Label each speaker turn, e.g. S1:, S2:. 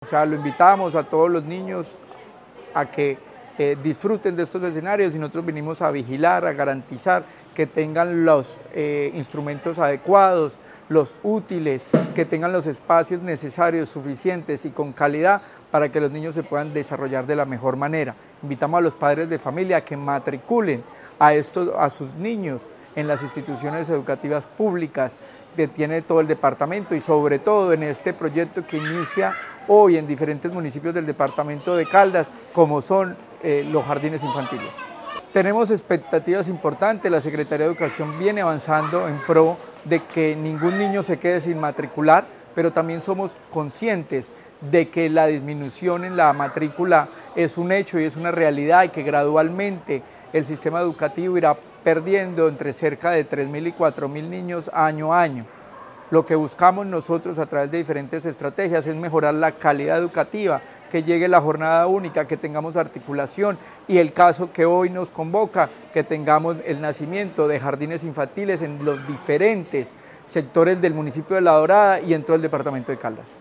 S1: O sea, lo invitamos a todos los niños a que disfruten de estos escenarios y nosotros vinimos a vigilar, a garantizar que tengan los instrumentos adecuados, los útiles, que tengan los espacios necesarios, suficientes y con calidad para que los niños se puedan desarrollar de la mejor manera. Invitamos a los padres de familia a que matriculen a sus niños en las instituciones educativas públicas que tiene todo el departamento y sobre todo en este proyecto que inicia hoy en diferentes municipios del departamento de Caldas, como son los jardines infantiles. Tenemos expectativas importantes, la Secretaría de Educación viene avanzando en pro de que ningún niño se quede sin matricular, pero también somos conscientes de que la disminución en la matrícula es un hecho y es una realidad y que gradualmente el sistema educativo irá perdiendo entre cerca de 3.000 y 4.000 niños año a año. Lo que buscamos nosotros a través de diferentes estrategias es mejorar la calidad educativa, que llegue la jornada única, que tengamos articulación y el caso que hoy nos convoca, que tengamos el nacimiento de jardines infantiles en los diferentes sectores del municipio de La Dorada y en todo el departamento de Caldas.